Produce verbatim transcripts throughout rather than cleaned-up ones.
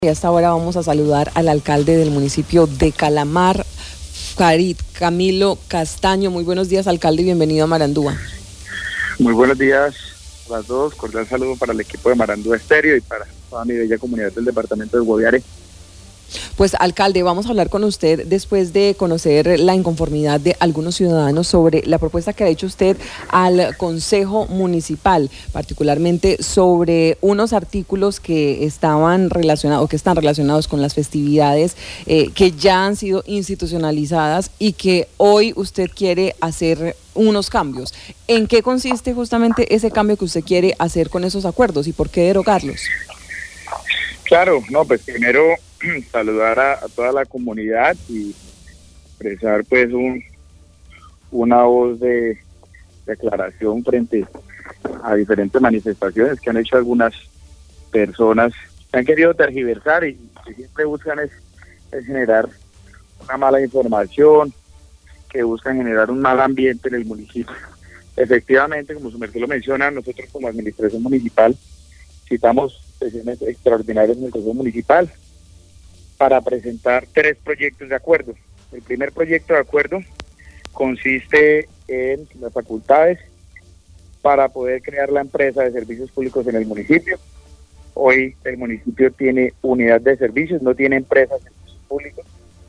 Y hasta ahora vamos a saludar al alcalde del municipio de Calamar, Farid Camilo Castaño. Muy buenos días, alcalde, y bienvenido a Marandúa. Muy buenos días a las dos, cordial saludo para el equipo de Marandúa Estéreo y para toda mi bella comunidad del departamento de Guaviare. Pues, alcalde, vamos a hablar con usted después de conocer la inconformidad de algunos ciudadanos sobre la propuesta que ha hecho usted al Consejo Municipal, particularmente sobre unos artículos que estaban relacionados, o que están relacionados con las festividades eh, que ya han sido institucionalizadas y que hoy usted quiere hacer unos cambios. ¿En qué consiste justamente ese cambio que usted quiere hacer con esos acuerdos y por qué derogarlos? Claro, no, pues primero saludar a, a toda la comunidad y expresar pues un, una voz de declaración frente a diferentes manifestaciones que han hecho algunas personas que han querido tergiversar y que siempre buscan es, es generar una mala información, que buscan generar un mal ambiente en el municipio. Efectivamente, como su merced lo menciona, nosotros como administración municipal citamos sesiones extraordinarias en el Consejo Municipal para presentar tres proyectos de acuerdo. El primer proyecto de acuerdo consiste en las facultades para poder crear la empresa de servicios públicos en el municipio. Hoy el municipio tiene unidad de servicios, no tiene empresas de servicios públicos,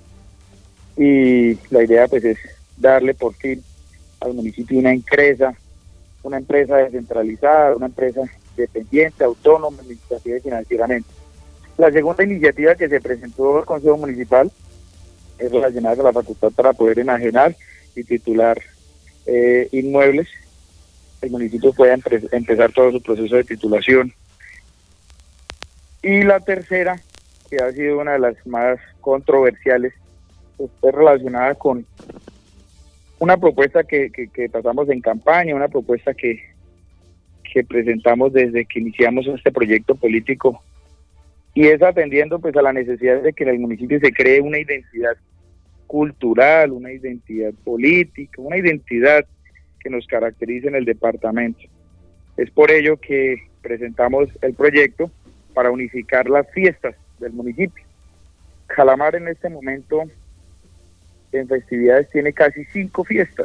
y la idea pues es darle por fin al municipio una empresa, una empresa descentralizada, una empresa dependiente, autónoma, administrativa y financieramente. La segunda iniciativa que se presentó al Consejo Municipal es relacionada con la facultad para poder enajenar y titular eh, inmuebles. El municipio pueda empe- empezar todo su proceso de titulación. Y la tercera, que ha sido una de las más controversiales, pues, es relacionada con una propuesta que, que, que tratamos en campaña, una propuesta que, que presentamos desde que iniciamos este proyecto político, y es atendiendo pues a la necesidad de que en el municipio se cree una identidad cultural, una identidad política, una identidad que nos caracterice en el departamento. Es por ello que presentamos el proyecto para unificar las fiestas del municipio. Calamar en este momento en festividades tiene casi cinco fiestas.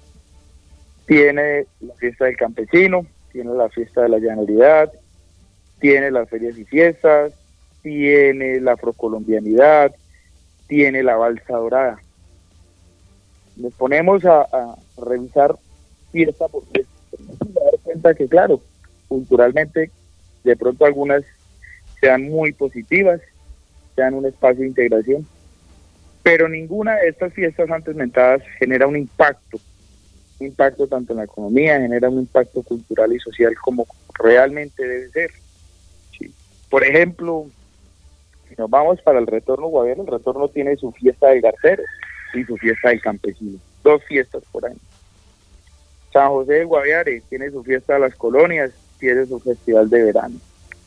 Tiene la fiesta del campesino, tiene la fiesta de la llaneridad, tiene las ferias y fiestas, tiene la afrocolombianidad, tiene la balsa dorada. Nos ponemos a, a revisar fiesta por fiesta, nos dar cuenta que claro, culturalmente de pronto algunas sean muy positivas, sean un espacio de integración, pero ninguna de estas fiestas antes mentadas genera un impacto, un impacto tanto en la economía, genera un impacto cultural y social como realmente debe ser. Sí. Por ejemplo, si nos vamos para el Retorno Guaviare, el Retorno tiene su fiesta del garcero y su fiesta del campesino, dos fiestas por año. San José de Guaviare tiene su fiesta de las colonias, tiene su festival de verano.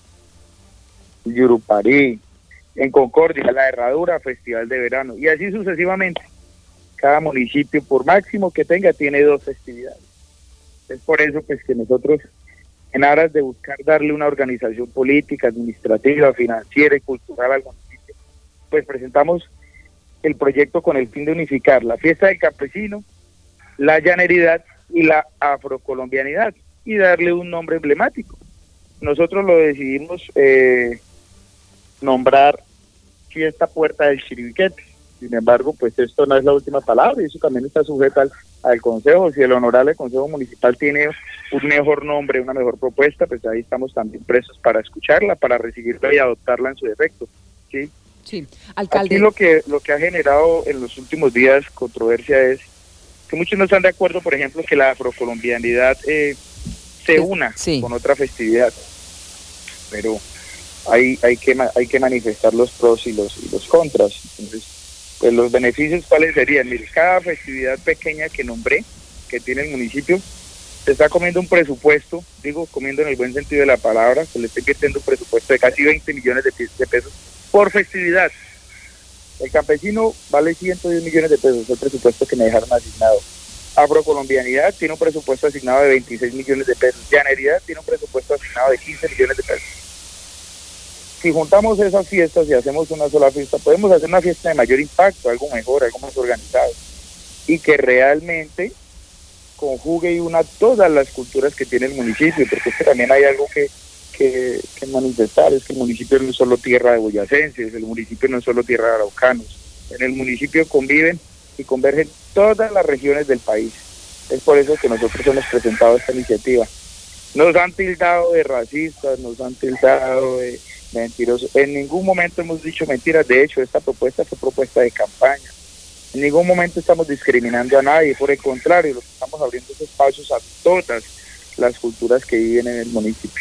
Yurupari, en Concordia, la Herradura, festival de verano, y así sucesivamente. Cada municipio, por máximo que tenga, tiene dos festividades. Es por eso pues que nosotros, en aras de buscar darle una organización política, administrativa, financiera y cultural al municipio, pues presentamos el proyecto con el fin de unificar la fiesta del campesino, la llaneridad y la afrocolombianidad, y darle un nombre emblemático. Nosotros lo decidimos eh, nombrar Fiesta Puerta del Chiribiquete. Sin embargo, pues esto no es la última palabra y eso también está sujeto al, al Consejo. Si el honorable Consejo Municipal tiene un mejor nombre, una mejor propuesta, pues ahí estamos también presos para escucharla, para recibirla y adoptarla en su defecto. ¿Sí? Sí, alcalde. Aquí lo que, lo que ha generado en los últimos días controversia es que muchos no están de acuerdo, por ejemplo, que la afrocolombianidad eh, se una sí. con otra festividad. Pero hay, hay, que, hay que manifestar los pros y los, y los contras. Entonces, pues los beneficios, ¿cuáles serían? Mire, cada festividad pequeña que nombré, que tiene el municipio, se está comiendo un presupuesto, digo comiendo en el buen sentido de la palabra, se le está invirtiendo un presupuesto de casi veinte millones de, de pesos por festividad. El campesino vale ciento diez millones de pesos, el presupuesto que me dejaron asignado. Afrocolombianidad tiene un presupuesto asignado de veintiséis millones de pesos. Llaneridad tiene un presupuesto asignado de quince millones de pesos. Si juntamos esas fiestas y hacemos una sola fiesta, podemos hacer una fiesta de mayor impacto, algo mejor, algo más organizado, y que realmente conjugue y una todas las culturas que tiene el municipio, porque es que también hay algo que, que, que manifestar, es que el municipio no es solo tierra de boyacenses, el municipio no es solo tierra de araucanos, en el municipio conviven y convergen todas las regiones del país. Es por eso que nosotros hemos presentado esta iniciativa. Nos han tildado de racistas, nos han tildado de mentirosos. En ningún momento hemos dicho mentiras. De hecho, esta propuesta fue propuesta de campaña. En ningún momento estamos discriminando a nadie. Por el contrario, lo que estamos abriendo es espacios a todas las culturas que viven en el municipio.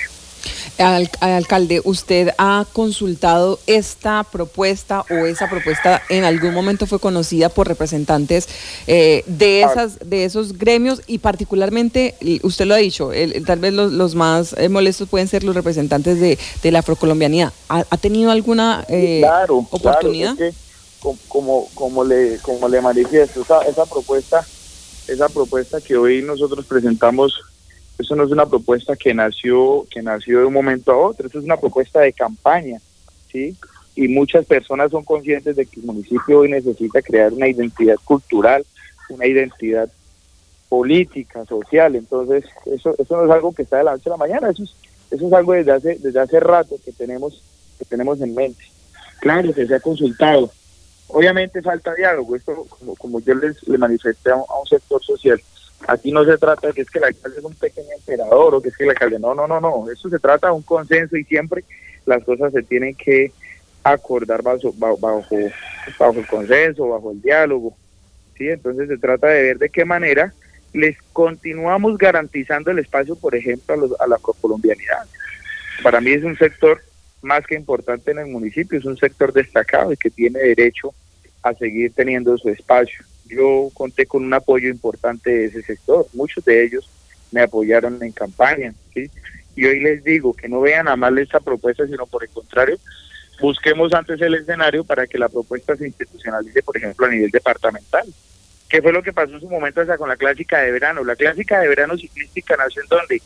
Al, alcalde, ¿usted ha consultado esta propuesta o esa propuesta en algún momento fue conocida por representantes eh, de esas de esos gremios y particularmente, usted lo ha dicho, el, tal vez los, los más eh, molestos pueden ser los representantes de, de la afrocolombianidad? ¿Ha, ha tenido alguna eh, claro, oportunidad? Claro, es que, como, como, le, como le manifiesto, esa, esa propuesta, esa propuesta que hoy nosotros presentamos, eso no es una propuesta que nació que nació de un momento a otro, eso es una propuesta de campaña, ¿sí? Y muchas personas son conscientes de que el municipio hoy necesita crear una identidad cultural, una identidad política, social. Entonces, eso eso no es algo que está de la noche a la mañana, eso es, eso es algo desde hace desde hace rato que tenemos que tenemos en mente. Claro que se ha consultado. Obviamente falta diálogo, esto como, como yo les, les manifesté a un, a un sector social. Aquí no se trata de que es que el alcalde es un pequeño emperador o que es que el alcalde, no, no, no, no, eso se trata de un consenso y siempre las cosas se tienen que acordar bajo, bajo, bajo el consenso, bajo el diálogo, ¿sí? Entonces se trata de ver de qué manera les continuamos garantizando el espacio, por ejemplo, a, los, a la afrocolombianidad. Para mí es un sector más que importante en el municipio, es un sector destacado y que tiene derecho a seguir teniendo su espacio. Yo conté con un apoyo importante de ese sector, muchos de ellos me apoyaron en campaña, ¿sí? Y hoy les digo que no vean a mal esta propuesta, sino por el contrario, busquemos antes el escenario para que la propuesta se institucionalice, por ejemplo, a nivel departamental. ¿Qué fue lo que pasó en su momento hasta con la clásica de verano? La clásica de verano ciclística nació en ¿dónde?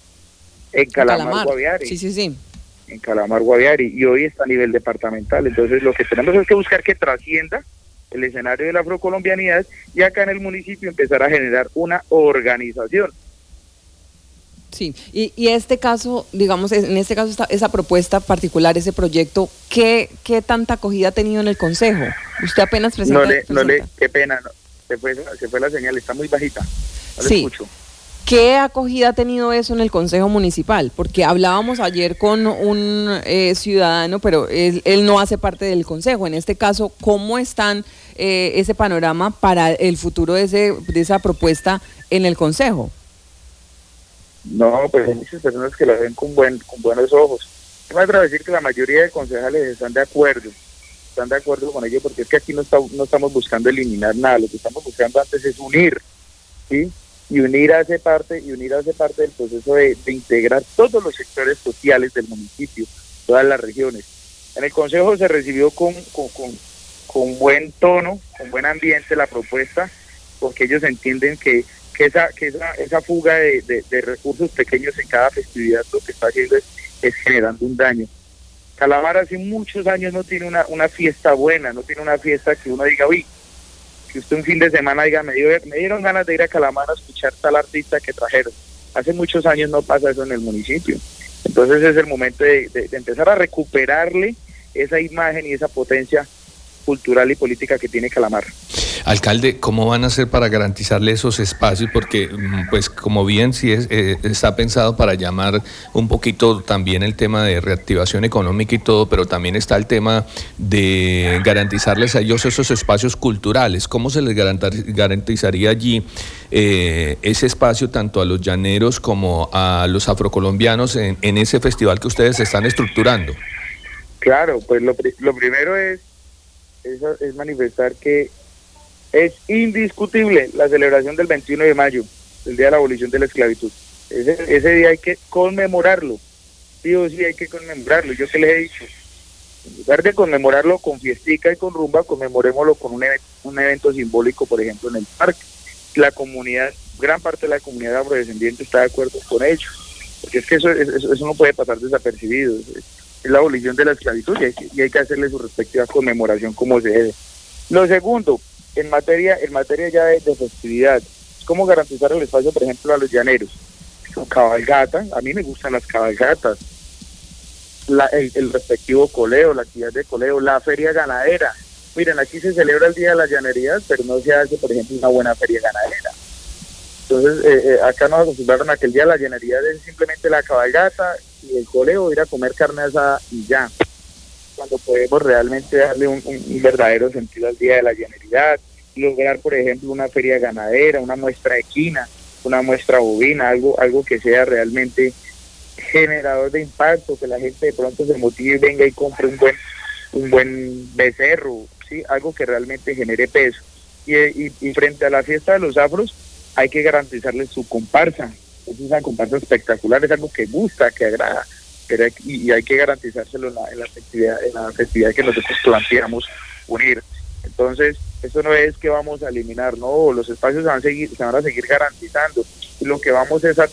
En Calamar, Calamar. Guaviare. Sí, sí, sí. En Calamar, Guaviare, y hoy está a nivel departamental. Entonces lo que tenemos es que buscar que trascienda el escenario de la afrocolombianidad y acá en el municipio empezar a generar una organización. Sí, y, y este caso, digamos, en este caso esta, esa propuesta particular, ese proyecto, ¿qué, qué tanta acogida ha tenido en el Consejo? Usted apenas presenta. No le, no le, qué pena, no, se, fue, se fue la señal, está muy bajita, no le sí. escucho. ¿Qué acogida ha tenido eso en el Consejo Municipal? Porque hablábamos ayer con un eh, ciudadano, pero él, él no hace parte del Consejo. En este caso, ¿cómo están eh, ese panorama para el futuro de, ese, de esa propuesta en el Consejo? No, pues hay muchas personas que la ven con, buen, con buenos ojos. Me atrevo a decir que la mayoría de concejales están de acuerdo, están de acuerdo con ello, porque es que aquí no, está, no estamos buscando eliminar nada, lo que estamos buscando antes es unir, ¿sí? y unir a ese parte y unir a ese parte del proceso de, de integrar todos los sectores sociales del municipio, todas las regiones. En el Consejo se recibió con, con, con, con buen tono, con buen ambiente la propuesta, porque ellos entienden que, que esa que esa, esa fuga de, de, de recursos pequeños en cada festividad lo que está haciendo es, es generando un daño. Calamar hace muchos años no tiene una, una fiesta buena, no tiene una fiesta que uno diga, uy, que usted un fin de semana diga, me, dio, me dieron ganas de ir a Calamar a escuchar tal artista que trajeron. Hace muchos años no pasa eso en el municipio. Entonces es el momento de, de, de empezar a recuperarle esa imagen y esa potencia cultural y política que tiene Calamar. Alcalde, ¿cómo van a hacer para garantizarle esos espacios? Porque, pues, como bien sí es, eh, está pensado para llamar un poquito también el tema de reactivación económica y todo, pero también está el tema de garantizarles a ellos esos espacios culturales. ¿Cómo se les garantizaría allí eh, ese espacio tanto a los llaneros como a los afrocolombianos en, en ese festival que ustedes están estructurando? Claro, pues lo, lo primero es, es, es manifestar que es indiscutible la celebración del veintiuno de mayo, el día de la abolición de la esclavitud. Ese, ese día hay que conmemorarlo, sí o sí hay que conmemorarlo. Yo que les he dicho, en lugar de conmemorarlo con fiestica y con rumba, conmemorémoslo con un, evento, un evento simbólico, por ejemplo, en el parque. La comunidad, gran parte de la comunidad afrodescendiente está de acuerdo con ello, porque es que eso, eso, eso no puede pasar desapercibido. es la abolición de la esclavitud y hay que, y hay que hacerle su respectiva conmemoración como se debe. Lo segundo, en materia, en materia ya de, de festividad, ¿cómo garantizar el espacio, por ejemplo, a los llaneros? Su cabalgata, a mí me gustan las cabalgatas, la, el, el respectivo coleo, la actividad de coleo, la feria ganadera. Miren, aquí se celebra el Día de las Llanerías, pero no se hace, por ejemplo, una buena feria ganadera. Entonces, eh, eh, acá nos acostumbraron a que el Día de las Llanerías es simplemente la cabalgata y el coleo, ir a comer carne asada y ya. Cuando podemos realmente darle un, un, un verdadero sentido al Día de la Llanería, lograr, por ejemplo, una feria ganadera, una muestra equina, una muestra bovina, algo, algo que sea realmente generador de impacto, que la gente de pronto se motive y venga y compre un buen un buen becerro, ¿sí? Algo que realmente genere peso. Y, y, y frente a la fiesta de los afros, hay que garantizarles su comparsa. Es una comparsa espectacular, es algo que gusta, que agrada, pero hay, y, y hay que garantizárselo en la, en la festividad, en la festividad que nosotros planteamos unir. Entonces, eso no es que vamos a eliminar, no, los espacios se van a seguir, se van a seguir garantizando, y lo que vamos es a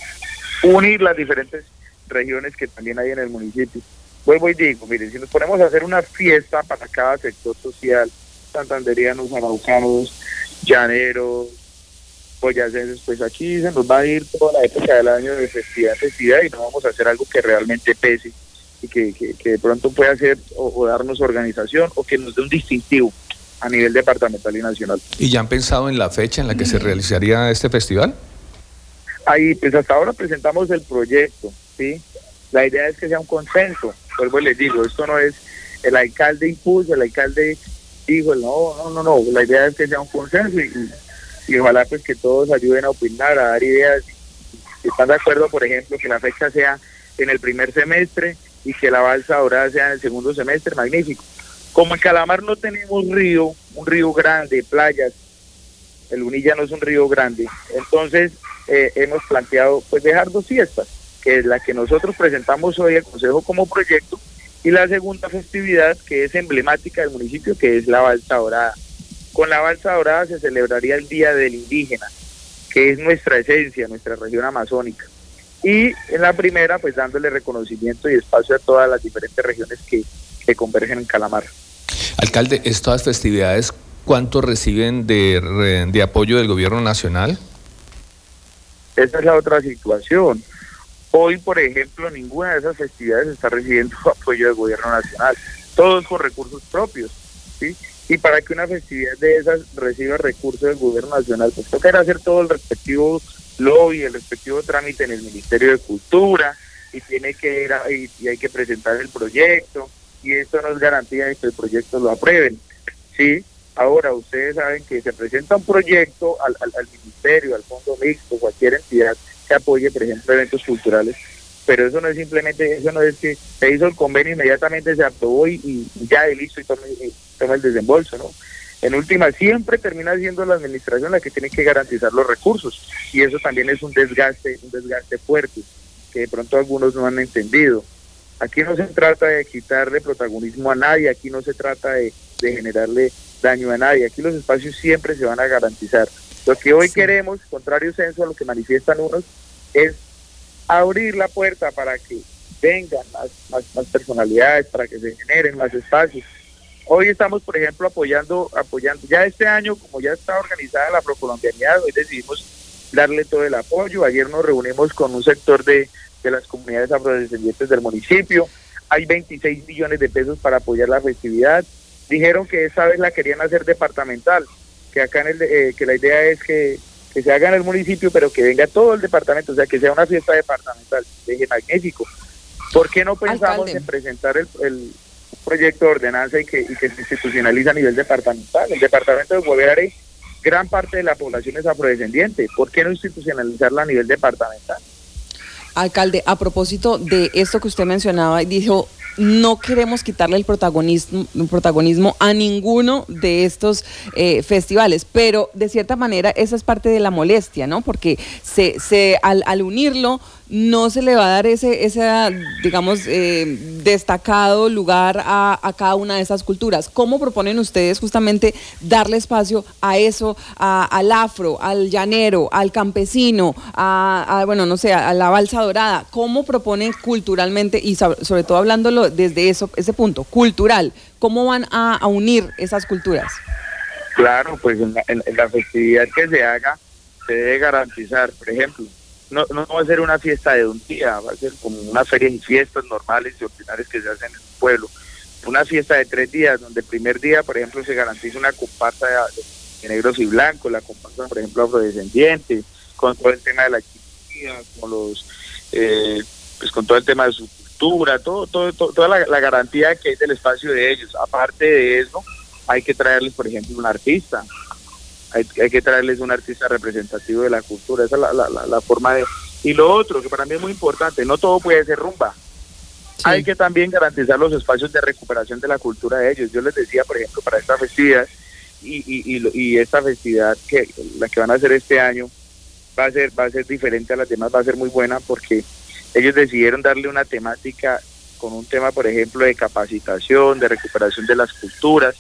unir las diferentes regiones que también hay en el municipio. Vuelvo y digo, miren, si nos ponemos a hacer una fiesta para cada sector social, santanderianos, araucanos, llaneros, boyacenses, pues aquí se nos va a ir toda la época del año de festividad, festividad, y no vamos a hacer algo que realmente pese y que, que, que de pronto pueda hacer o, o darnos organización o que nos dé un distintivo a nivel departamental y nacional. ¿Y ya han pensado en la fecha en la que se realizaría este festival? Ahí, pues hasta ahora presentamos el proyecto, ¿sí? La idea es que sea un consenso. Vuelvo y les digo, esto no es el alcalde impulsa, el alcalde dijo, no, no, no, no, la idea es que sea un consenso y, y, y ojalá pues que todos ayuden a opinar, a dar ideas. Si están de acuerdo, por ejemplo, que la fecha sea en el primer semestre y que la balsa dorada sea en el segundo semestre, magnífico. Como en Calamar no tenemos río, un río grande, playas, el Unilla no es un río grande, entonces eh, hemos planteado pues dejar dos fiestas, que es la que nosotros presentamos hoy al Consejo como proyecto, y la segunda festividad que es emblemática del municipio, que es la balsa dorada. Con la balsa dorada se celebraría el Día del Indígena, que es nuestra esencia, nuestra región amazónica. Y en la primera, pues dándole reconocimiento y espacio a todas las diferentes regiones que, que convergen en Calamar. Alcalde, ¿estas festividades cuánto reciben de, de apoyo del gobierno nacional? Esa es la otra situación. Hoy, por ejemplo, ninguna de esas festividades está recibiendo apoyo del gobierno nacional, todos con recursos propios, ¿sí? Y para que una festividad de esas reciba recursos del gobierno nacional, pues toca hacer todo el respectivo lobby, el respectivo trámite en el Ministerio de Cultura, y tiene que ir a, y, y hay que presentar el proyecto, y esto no es garantía de que el proyecto lo aprueben, ¿sí? Ahora, ustedes saben que se presenta un proyecto al, al, al Ministerio, al Fondo Mixto, cualquier entidad que apoye, por ejemplo, eventos culturales, pero eso no es simplemente, eso no es que se hizo el convenio, inmediatamente se aprobó y, y ya y listo y toma, y toma el desembolso, ¿no? En última, siempre termina siendo la administración la que tiene que garantizar los recursos, y eso también es un desgaste, un desgaste fuerte, que de pronto algunos no han entendido. Aquí no se trata de quitarle protagonismo a nadie, aquí no se trata de, de generarle daño a nadie, aquí los espacios siempre se van a garantizar. Lo que hoy sí queremos, contrario censo a lo que manifiestan unos, es abrir la puerta para que vengan más, más, más personalidades, para que se generen más espacios. Hoy estamos, por ejemplo, apoyando, apoyando, ya este año, como ya está organizada la procolombianidad, hoy decidimos darle todo el apoyo. Ayer nos reunimos con un sector de, de las comunidades afrodescendientes del municipio. Hay veintiséis millones de pesos para apoyar la festividad. Dijeron que esta vez la querían hacer departamental, que acá en el, eh, que la idea es que, que se haga en el municipio, pero que venga todo el departamento, o sea, que sea una fiesta departamental. Dije, magnífico. ¿Por qué no pensamos Alcalde. en presentar el, el proyecto de ordenanza y que, y que se institucionaliza a nivel departamental? El departamento de Guaviare, gran parte de la población es afrodescendiente. ¿Por qué no institucionalizarla a nivel departamental? Alcalde, a propósito de esto que usted mencionaba, dijo, no queremos quitarle el protagonismo, el protagonismo a ninguno de estos eh, festivales, pero de cierta manera esa es parte de la molestia, ¿no? Porque se, se al, al unirlo no se le va a dar ese, ese digamos, eh, destacado lugar a, a cada una de esas culturas. ¿Cómo proponen ustedes justamente darle espacio a eso, a, al afro, al llanero, al campesino, a, a, bueno, no sé, a la balsa dorada? ¿Cómo proponen culturalmente, y sobre todo hablándolo desde eso, ese punto, cultural, cómo van a, a unir esas culturas? Claro, pues en la, en, en la festividad que se haga, se debe garantizar, por ejemplo, No, no va a ser una fiesta de un día, va a ser como una feria y fiestas normales y ordinarias que se hacen en el pueblo. Una fiesta de tres días, donde el primer día, por ejemplo, se garantiza una comparsa de, de negros y blancos, la comparsa, por ejemplo, afrodescendiente, con todo el tema de la chiquilla, con los, eh, pues con todo el tema de su cultura, todo, todo, todo toda la, la garantía que hay del espacio de ellos. Aparte de eso, hay que traerles, por ejemplo, un artista. Hay, hay que traerles un artista representativo de la cultura, esa es la, la, la, la forma de... Y lo otro, que para mí es muy importante, no todo puede ser rumba. Sí. Hay que también garantizar los espacios de recuperación de la cultura de ellos. Yo les decía, por ejemplo, para esta festividad, y, y, y, y esta festividad, que la que van a hacer este año, va a ser, va a ser diferente a las demás, va a ser muy buena, porque ellos decidieron darle una temática con un tema, por ejemplo, de capacitación, de recuperación de las culturas,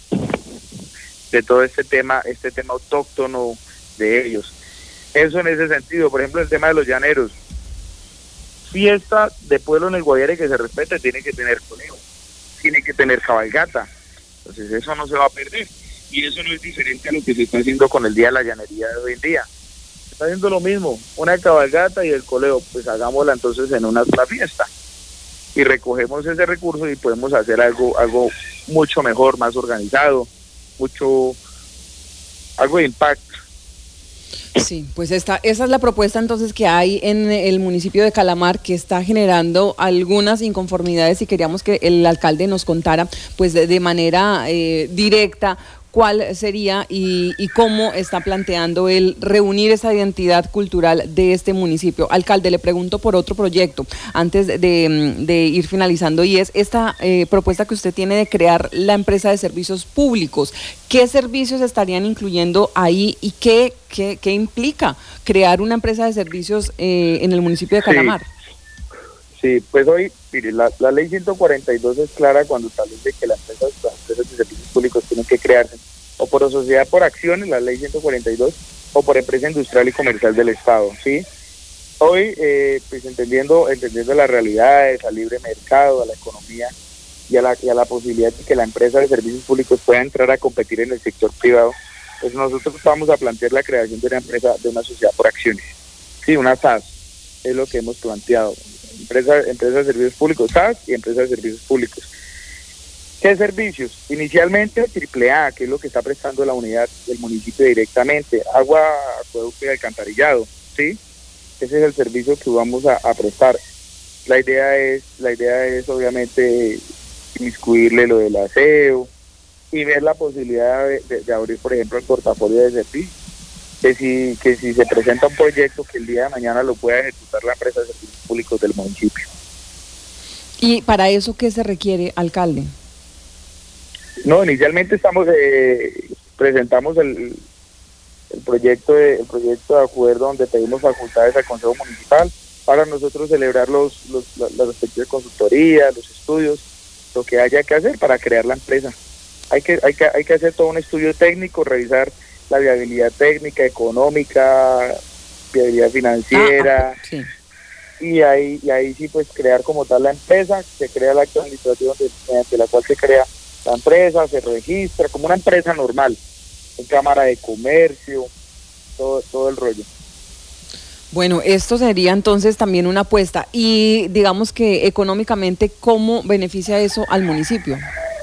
de todo este tema, este tema autóctono de ellos. Eso en ese sentido. Por ejemplo, el tema de los llaneros. Fiesta de pueblo en el Guaviare que se respete, tiene que tener conejo, tiene que tener cabalgata. Entonces eso no se va a perder. Y eso no es diferente a lo que se está haciendo con el Día de la Llanería de hoy en día. Se está haciendo lo mismo, una cabalgata y el coleo, pues hagámosla entonces en una sola fiesta. Y recogemos ese recurso y podemos hacer algo, algo mucho mejor, más organizado, mucho, algo de impacto. Sí, pues esta, esa es la propuesta entonces que hay en el municipio de Calamar, que está generando algunas inconformidades, y queríamos que el alcalde nos contara pues de, de manera eh, directa cuál sería y, y cómo está planteando él reunir esa identidad cultural de este municipio. Alcalde, le pregunto por otro proyecto antes de, de ir finalizando, y es esta eh, propuesta que usted tiene de crear la empresa de servicios públicos. ¿Qué servicios estarían incluyendo ahí y qué, qué, qué implica crear una empresa de servicios eh, en el municipio de Calamar? Sí, sí, pues hoy, mire, la, la ley ciento cuarenta y dos es clara cuando establece que las empresas, las empresas de servicios públicos tienen que crearse o por sociedad por acciones, la ley ciento cuarenta y dos, o por empresa industrial y comercial del Estado, ¿sí? Hoy, eh, pues entendiendo entendiendo las realidades, al libre mercado, a la economía y a la, y a la posibilidad de que la empresa de servicios públicos pueda entrar a competir en el sector privado, pues nosotros vamos a plantear la creación de una empresa, de una sociedad por acciones, sí, una S A S, es lo que hemos planteado, empresa, empresa de servicios públicos, S A S y empresa de servicios públicos. ¿Qué servicios? Inicialmente triple A, que es lo que está prestando la unidad del municipio directamente, agua, acueducto y alcantarillado, ¿sí? Ese es el servicio que vamos a, a prestar. La idea es, la idea es obviamente inmiscuirle lo del aseo y ver la posibilidad de, de, de abrir, por ejemplo, el portafolio de servicios. Que si, que si se presenta un proyecto, que el día de mañana lo pueda ejecutar la empresa de servicios públicos del municipio. ¿Y para eso qué se requiere, alcalde? No, inicialmente estamos eh, presentamos el, el proyecto de el proyecto de acuerdo donde pedimos facultades al Consejo Municipal para nosotros celebrar los, los la, las respectivas consultorías, los estudios, lo que haya que hacer para crear la empresa. Hay que hay que hay que hacer todo un estudio técnico, revisar la viabilidad técnica, económica, viabilidad financiera. Ah, sí. Y ahí y ahí sí pues crear como tal la empresa, se crea el acto administrativo mediante la cual se crea la empresa, se registra como una empresa normal, en cámara de comercio, todo, todo el rollo. Bueno, esto sería entonces también una apuesta. Y digamos que económicamente, ¿cómo beneficia eso al municipio?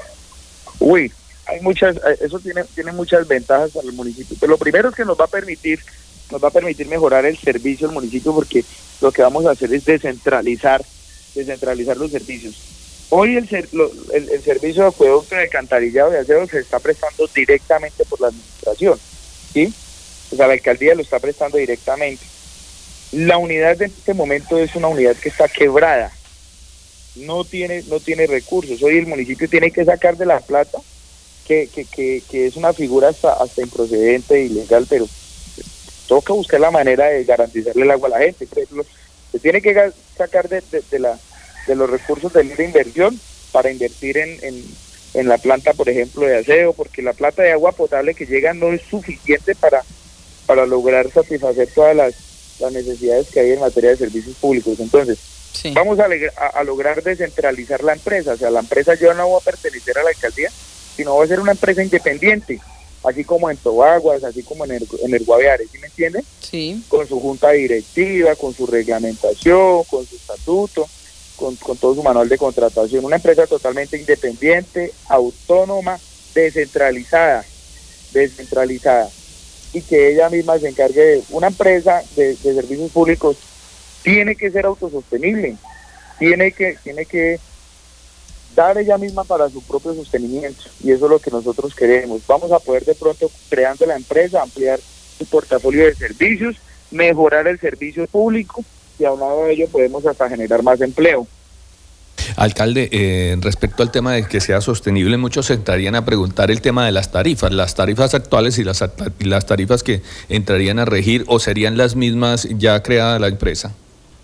Uy, hay muchas, eso tiene, tiene muchas ventajas para el municipio. Pero lo primero es que nos va a permitir, nos va a permitir mejorar el servicio del municipio, porque lo que vamos a hacer es descentralizar, descentralizar los servicios. Hoy el, ser, lo, el, el servicio de acueducto, de alcantarillado, de aseo se está prestando directamente por la administración, ¿sí? O sea, la alcaldía lo está prestando directamente. La unidad de este momento es una unidad que está quebrada, no tiene no tiene recursos. Hoy el municipio tiene que sacar de la plata, que que, que, que es una figura hasta, hasta improcedente e ilegal, pero toca buscar la manera de garantizarle el agua a la gente. Se tiene que ga- sacar de, de, de, la, de los recursos de libre inversión para invertir en, en, en la planta, por ejemplo, de aseo, porque la planta de agua potable que llega no es suficiente para, para lograr satisfacer todas las, las necesidades que hay en materia de servicios públicos. Entonces, sí. vamos a, a, a lograr descentralizar la empresa. O sea, la empresa ya no va a pertenecer a la alcaldía, sino va a ser una empresa independiente, así como en Tobaguas, así como en el, en el Guaviare, ¿sí me entiende? Sí. Con su junta directiva, con su reglamentación, con su estatuto, con, con todo su manual de contratación. Una empresa totalmente independiente, autónoma, descentralizada, descentralizada, y que ella misma se encargue de una empresa de, de servicios públicos. Tiene que ser autosostenible, tiene que, tiene que dar ella misma para su propio sostenimiento, y eso es lo que nosotros queremos. Vamos a poder de pronto, creando la empresa, ampliar el portafolio de servicios, mejorar el servicio público, y a un lado de ello podemos hasta generar más empleo. Alcalde, eh, respecto al tema de que sea sostenible, muchos entrarían a preguntar el tema de las tarifas, las tarifas actuales y las, y las tarifas que entrarían a regir, o serían las mismas ya creada la empresa.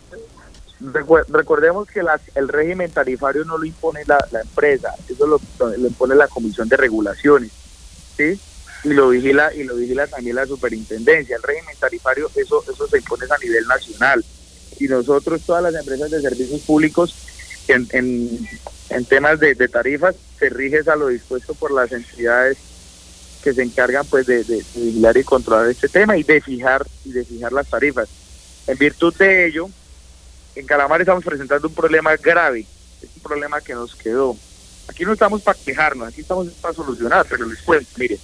Recordemos que las, el régimen tarifario no lo impone la, la empresa, eso lo, lo impone la Comisión de Regulaciones, ¿sí? Y lo vigila y lo vigila también la Superintendencia. El régimen tarifario, eso eso se impone a nivel nacional. Y nosotros, todas las empresas de servicios públicos, en, en, en temas de, de tarifas, se rigen a lo dispuesto por las entidades que se encargan pues de, de, de vigilar y controlar este tema y de fijar y de fijar las tarifas. En virtud de ello, en Calamar estamos presentando un problema grave, es un problema que nos quedó. Aquí no estamos para quejarnos, aquí estamos para solucionar, pero les cuento, mire,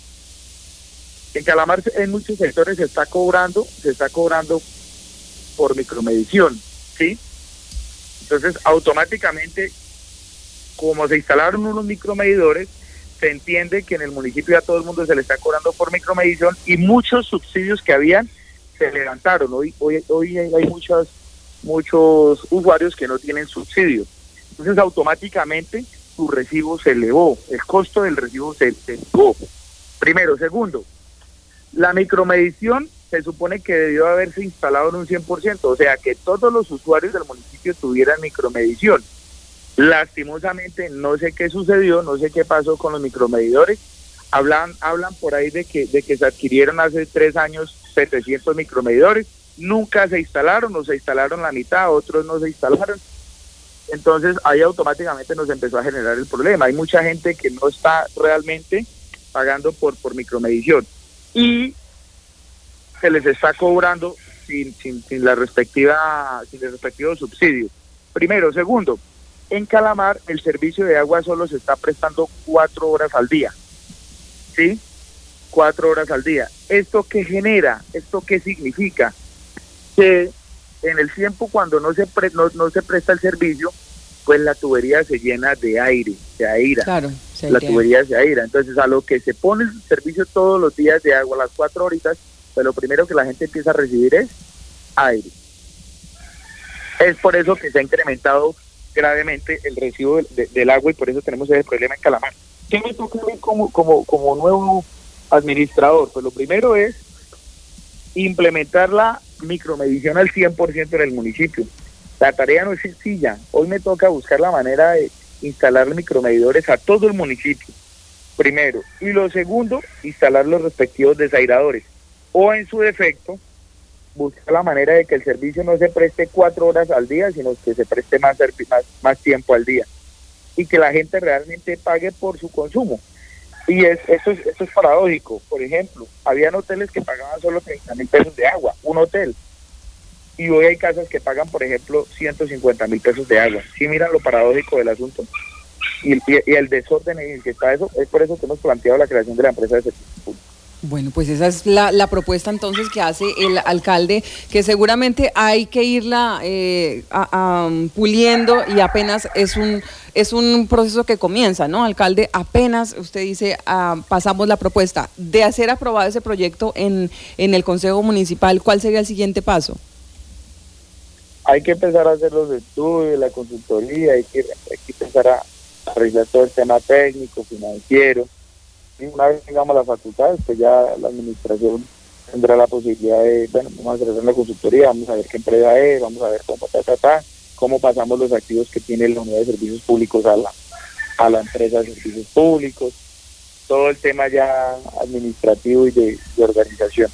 en Calamar en muchos sectores se está cobrando, se está cobrando por micromedición, ¿sí? Entonces, automáticamente, como se instalaron unos micromedidores, se entiende que en el municipio a todo el mundo se le está cobrando por micromedición, y muchos subsidios que habían se levantaron. Hoy, hoy, hoy hay muchas muchos usuarios que no tienen subsidio. Entonces automáticamente su recibo se elevó, el costo del recibo se, se elevó. Primero. Segundo, la micromedición se supone que debió haberse instalado en un cien por ciento, o sea que todos los usuarios del municipio tuvieran micromedición. Lastimosamente no sé qué sucedió, no sé qué pasó con los micromedidores. Hablan, hablan por ahí de que, de que se adquirieron hace tres años setecientos micromedidores. Nunca se instalaron, o se instalaron la mitad, otros no se instalaron. Entonces ahí automáticamente nos empezó a generar el problema. Hay mucha gente que no está realmente pagando por, por micromedición, y se les está cobrando sin, sin, sin la respectiva, sin el respectivo subsidio. Primero. Segundo, en Calamar el servicio de agua solo se está prestando cuatro horas al día, ¿sí? Cuatro horas al día. ¿Esto qué genera? ¿Esto qué significa? Que en el tiempo cuando no se pre, no, no se presta el servicio, pues la tubería se llena de aire, se aira. Claro, se la tubería se aira. Entonces, a lo que se pone el servicio todos los días de agua, las cuatro horitas, pues lo primero que la gente empieza a recibir es aire. Es por eso que se ha incrementado gravemente el recibo de, de, del agua, y por eso tenemos ese problema en Calamar. ¿Qué me toca a mí como, como, como nuevo administrador? Pues lo primero es implementar la micromedición al cien por ciento en el municipio. La tarea no es sencilla. Hoy me toca buscar la manera de instalar micromedidores a todo el municipio, primero. Y lo segundo, instalar los respectivos desairadores. O en su defecto, buscar la manera de que el servicio no se preste cuatro horas al día, sino que se preste más, más, más tiempo al día. Y que la gente realmente pague por su consumo. Y es, esto, es, esto es paradójico. Por ejemplo, habían hoteles que pagaban solo treinta mil pesos de agua, un hotel. Y hoy hay casas que pagan, por ejemplo, ciento cincuenta mil pesos de agua. Sí, miran lo paradójico del asunto. Y, y, y el desorden en el que está eso, es por eso que hemos planteado la creación de la empresa de servicios públicos. Bueno, pues esa es la, la propuesta entonces que hace el alcalde, que seguramente hay que irla eh, a, a, puliendo, y apenas es un es un proceso que comienza, ¿no, alcalde? Apenas usted dice, uh, pasamos la propuesta de hacer aprobado ese proyecto en, en el Consejo Municipal, ¿cuál sería el siguiente paso? Hay que empezar a hacer los estudios, la consultoría, hay que, hay que empezar a, a revisar todo el tema técnico, financiero. Y una vez tengamos las facultades, pues ya la administración tendrá la posibilidad de, bueno, vamos a hacer una consultoría, vamos a ver qué empresa es, vamos a ver cómo, ta, ta, ta, cómo pasamos los activos que tiene la unidad de servicios públicos a la, a la empresa de servicios públicos, todo el tema ya administrativo y de, de organización.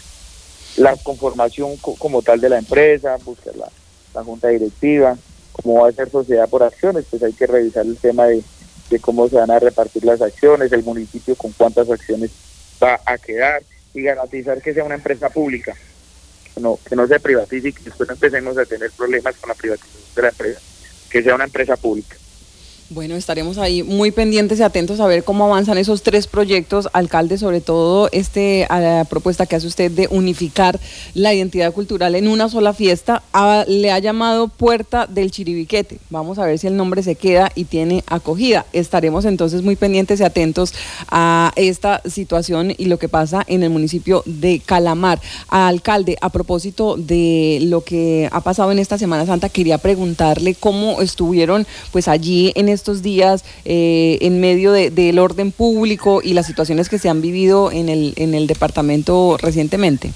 La conformación co como tal de la empresa, buscar la, la junta directiva, cómo va a ser sociedad por acciones, pues hay que revisar el tema de, de cómo se van a repartir las acciones, el municipio con cuántas acciones va a quedar y garantizar que sea una empresa pública, que no, que no se privatice y que después empecemos a tener problemas con la privatización de la empresa, que sea una empresa pública. Bueno, estaremos ahí muy pendientes y atentos a ver cómo avanzan esos tres proyectos, alcalde, sobre todo este a la propuesta que hace usted de unificar la identidad cultural en una sola fiesta. A, le ha llamado Puerta del Chiribiquete. Vamos a ver si el nombre se queda y tiene acogida. Estaremos entonces muy pendientes y atentos a esta situación y lo que pasa en el municipio de Calamar. Alcalde, a propósito de lo que ha pasado en esta Semana Santa, quería preguntarle cómo estuvieron pues allí en estos días eh, en medio de, del orden público y las situaciones que se han vivido en el en el departamento recientemente.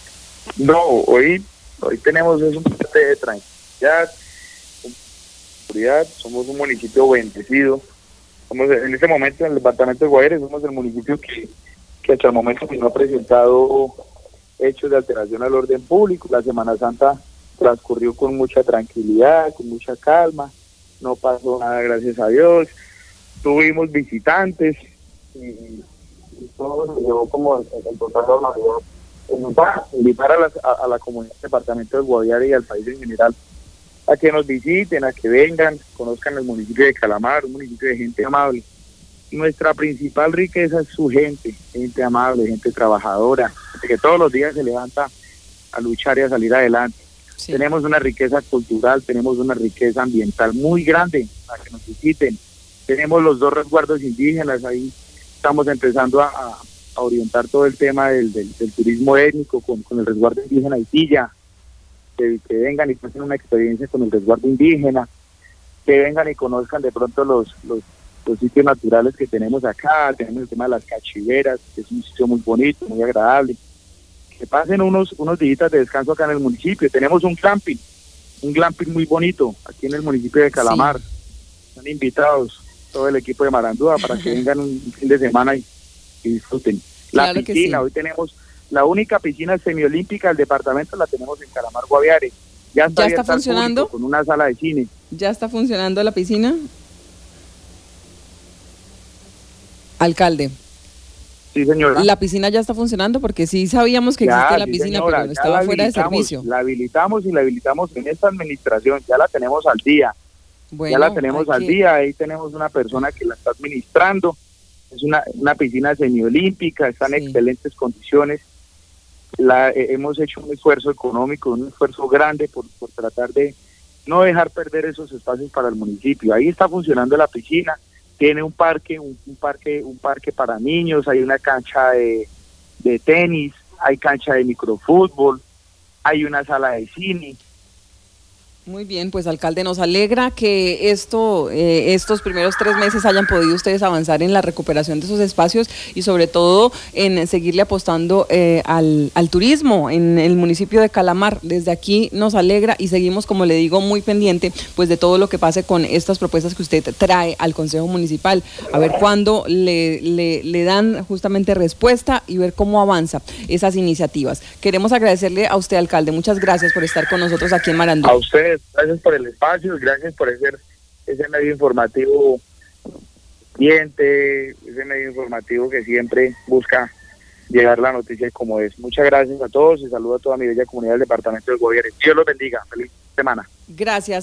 No, hoy hoy tenemos es un parte de tranquilidad, seguridad, somos un municipio bendecido, somos en este momento en el departamento de Guaviare somos el municipio que, que hasta el momento no ha presentado hechos de alteración al orden público. La Semana Santa transcurrió con mucha tranquilidad, con mucha calma. No pasó nada, gracias a Dios. Tuvimos visitantes y, y todo nos llevó como el, el total normalidad. Invitar, invitar a, las, a, a la comunidad del departamento de Guaviare y al país en general a que nos visiten, a que vengan, conozcan el municipio de Calamar, un municipio de gente amable. Nuestra principal riqueza es su gente, gente amable, gente trabajadora, gente que todos los días se levanta a luchar y a salir adelante. Sí. Tenemos una riqueza cultural, tenemos una riqueza ambiental muy grande para que nos visiten. Tenemos los dos resguardos indígenas, ahí estamos empezando a, a orientar todo el tema del, del, del turismo étnico con, con el resguardo indígena Itilla, que, que vengan y pasen una experiencia con el resguardo indígena, que vengan y conozcan de pronto los, los, los sitios naturales que tenemos acá. Tenemos el tema de las cachiveras, que es un sitio muy bonito, muy agradable. Que pasen unos unos días de descanso acá en el municipio. Tenemos un glamping, un glamping muy bonito aquí en el municipio de Calamar. Sí. Están invitados todo el equipo de Marandúa para que vengan un fin de semana y, y disfruten. La claro piscina, sí. Hoy tenemos la única piscina semiolímpica del departamento, la tenemos en Calamar, Guaviare. Ya está, ¿Ya está funcionando? Con una sala de cine. ¿Ya está funcionando la piscina? Alcalde. Sí, señora. ¿La piscina ya está funcionando? Porque sí sabíamos que existía la sí, piscina, señora, pero estaba fuera de servicio. La habilitamos y la habilitamos en esta administración, ya la tenemos al día. Bueno, ya la tenemos al que... día, ahí tenemos una persona que la está administrando. Es una, una piscina semiolímpica, está en sí. excelentes condiciones. La, eh, hemos hecho un esfuerzo económico, un esfuerzo grande por, por tratar de no dejar perder esos espacios para el municipio. Ahí está funcionando la piscina. Tiene un parque, un, un parque, un parque para niños, hay una cancha de, de tenis, hay cancha de microfútbol, hay una sala de cine. Muy bien, pues alcalde, nos alegra que esto, eh, estos primeros tres meses hayan podido ustedes avanzar en la recuperación de esos espacios y sobre todo en seguirle apostando eh, al, al turismo en el municipio de Calamar. Desde aquí nos alegra y seguimos, como le digo, muy pendiente pues de todo lo que pase con estas propuestas que usted trae al Consejo Municipal, a ver cuándo le, le, le dan justamente respuesta y ver cómo avanza esas iniciativas. Queremos agradecerle a usted, alcalde, muchas gracias por estar con nosotros aquí en Marandúa. A usted. Gracias por el espacio, gracias por ese, ese medio informativo cliente, ese medio informativo que siempre busca llegar la noticia como es. Muchas gracias a todos y saludo a toda mi bella comunidad del departamento de Guaviare. Dios los bendiga. Feliz semana. Gracias.